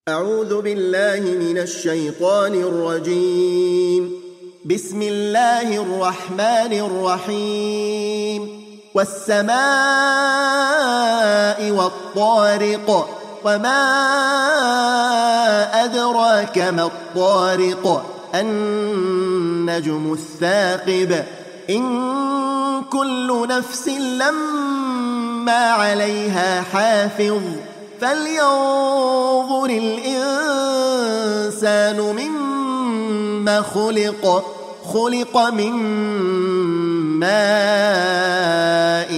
أعوذ بالله من الشيطان الرجيم. بسم الله الرحمن الرحيم. والسماء والطارق، وما أدراك ما الطارق، النجم الثاقب. إن كل نفس لما عليها حافظ، فلينظر الإنسان مما خلق. خلق من ماء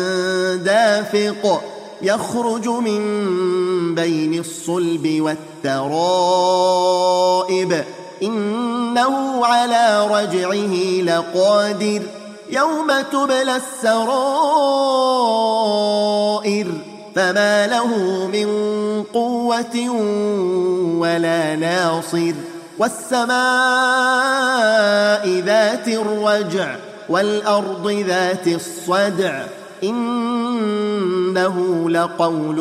دافق، يخرج من بين الصلب والترائب. إنه على رجعه لقادر. يوم تبلى السرائر، فما له من قوة ولا ناصر. والسماء ذات الرجع، والأرض ذات الصدع. إنه لقول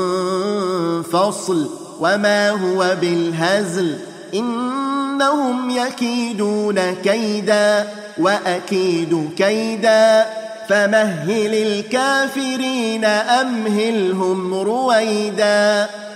فصل، وما هو بالهزل. إنهم يكيدون كيدا، وأكيد كيدا. فمهل الكافرين أمهلهم رويدا.